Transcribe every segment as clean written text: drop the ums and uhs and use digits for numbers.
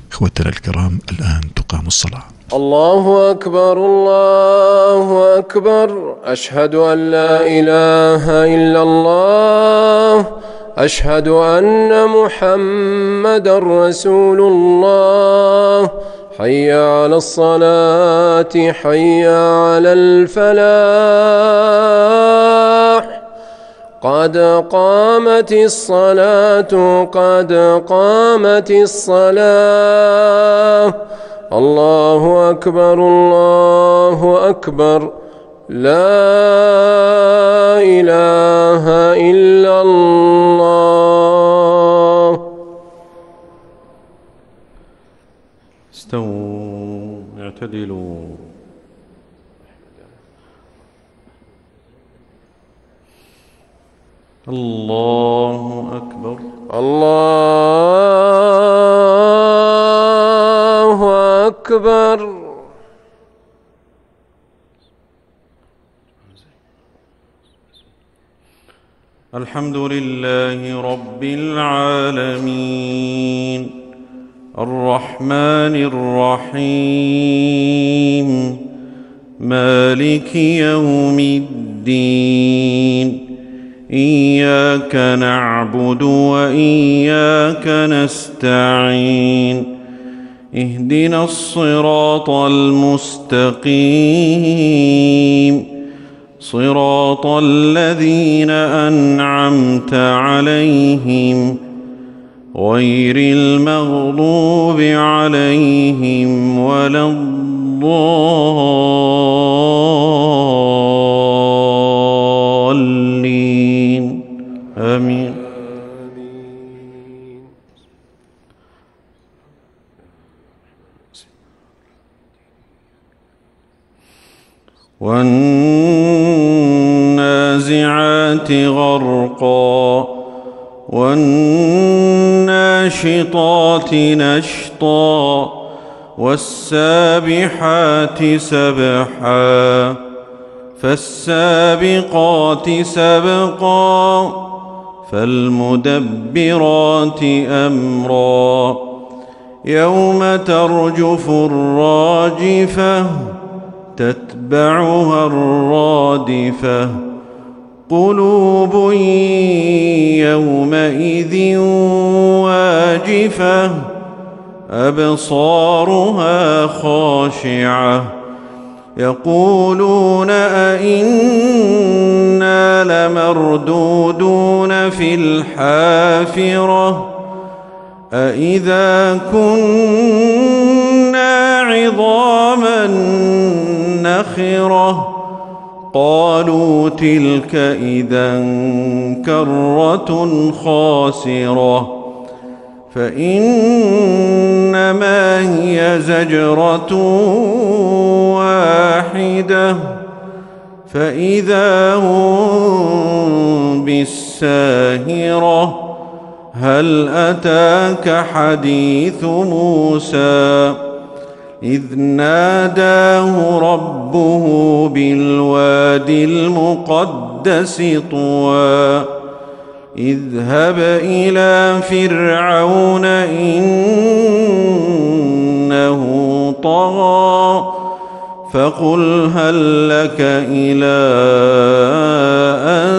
إخوتنا الكرام، الآن تقام الصلاة. الله أكبر الله أكبر، أشهد أن لا إله إلا الله، أشهد أن محمدا رسول الله. حي على الصلاة، حي على الفلاح، قد قامت الصلاة، قد قامت الصلاة. الله أكبر الله أكبر، لا إله إلا الله. استووا اعتدلوا. الله أكبر الله أكبر. الحمد لله رب العالمين، الرحمن الرحيم، مالك يوم الدين. إياك نعبد وإياك نستعين، اهدنا الصراط المستقيم، صراط الذين أنعمت عليهم غير المغضوب عليهم ولا الضالين. آمين. والنازعات غرقا، والناشطات نشطا، والسابحات سبحا، فالسابقات سبقا، فالمدبرات أمرا. يوم ترجف الراجفة، تتبعها الرادفة، قلوب يومئذ واجفة، أبصارها خاشعة، يقولون أئنا لمردودون في الحافرة، أئذا كنا عظاما نخرة. قالوا تلك إذا كرة خاسرة، فإنما هي زجرة واحدة، فإذا هم بالساهرة. هل أتاك حديث موسى إذ ناداه ربه بالوادي المقدس طوى، اذهب إلى فرعون إنه طغى، فقل هل لك إلى أن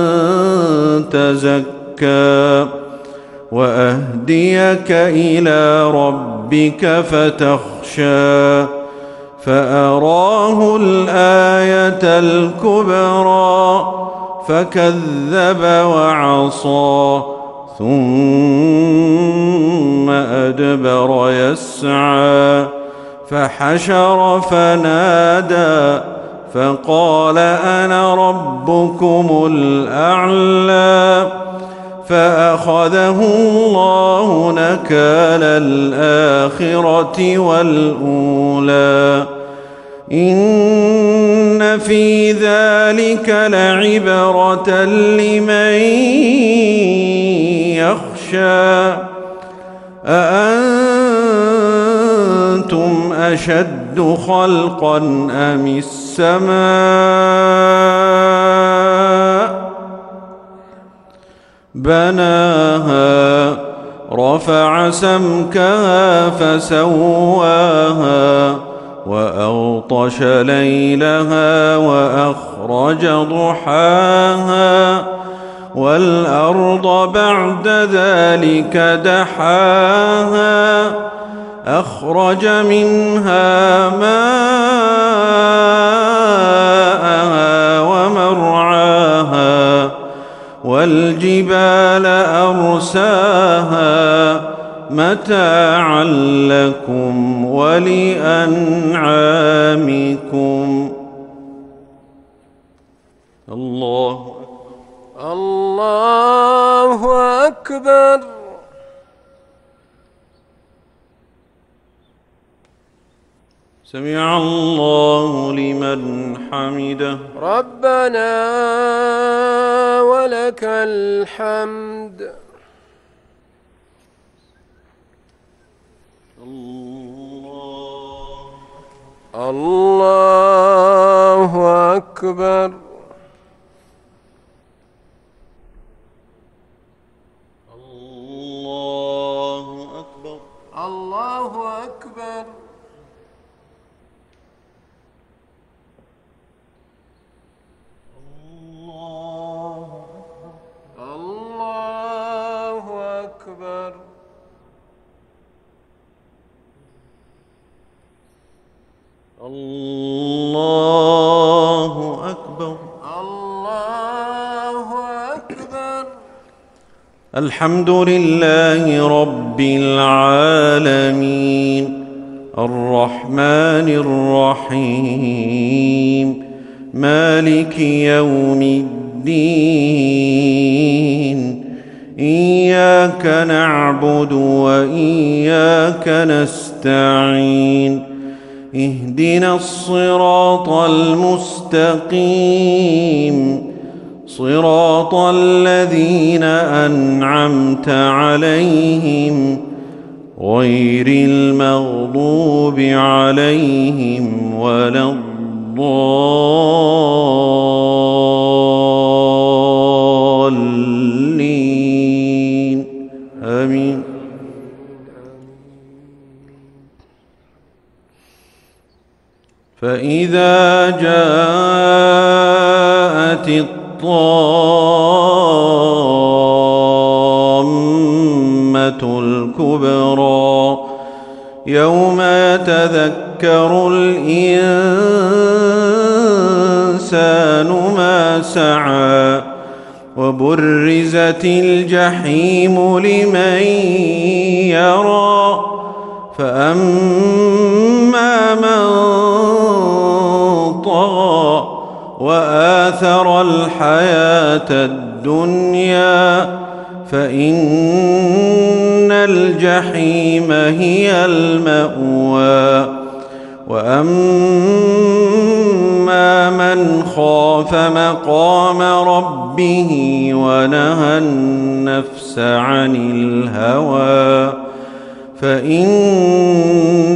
تزكى وأهديك إلى ربك فتخشى. فأراه الآية الكبرى فكذب وعصى، ثم أدبر يسعى، فحشر فنادى، فقال أنا ربكم الأعلى. فأخذه الله نكال الآخرة والأولى، إن في ذلك لعبرة لمن يخشى. أأنتم أشد خلقا أم السماء بناها رفع سمكها فسواها وأغطش ليلها وأخرج ضحاها والأرض بعد ذلك دحاها أخرج منها ماءها ومرعاها والجبال أرساها متاعا لكم ولأنعامكم. الله أكبر. سمع الله لمن حمده. ربنا ولك الحمد. الله أكبر. الله أكبر. الله أكبر. الله أكبر. الله أكبر. الله أكبر. الحمد لله رب العالمين الرحمن الرحيم مالك يوم الدين إياك نعبد وإياك نستعين اهدنا الصراط المستقيم صراط الذين أنعمت عليهم غير المغضوب عليهم ولا الضالين آمين. فإذا جاءت الطامة الكبرى يوم يتذكر الإنسان ما سعى وبرزت الجحيم لمن يرى فأما من طغى وآثر الحياة الدنيا فإن الجحيم هي المأوى وأما من خاف مقام ربه ونهى النفس عن الهوى فإن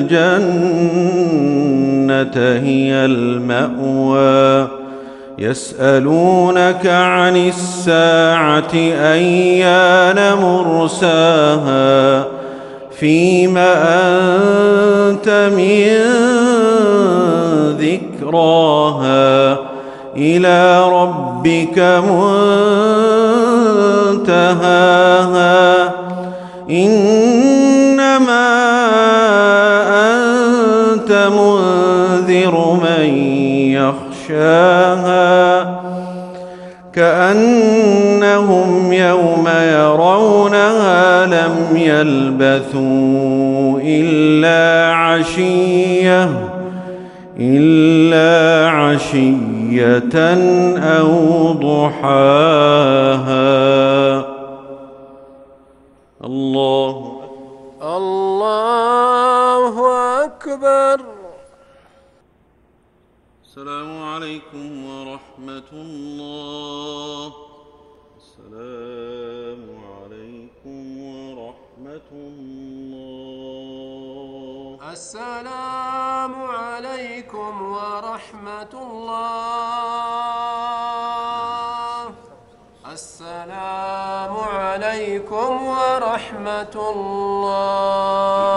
الجنة هي المأوى. يسألونك عن الساعة أيان مرساها فيم أنت من ذكراها إلى ربك منتهاها إنما أنت منذر من يخشاها كأنهم يوم يرونها لم يلبثوا إلا عشية أو ضحاها. الله أكبر. السلام عليكم ورحمة الله. السلام عليكم ورحمة الله. السلام عليكم ورحمة الله. السلام عليكم ورحمة ورحمة الله.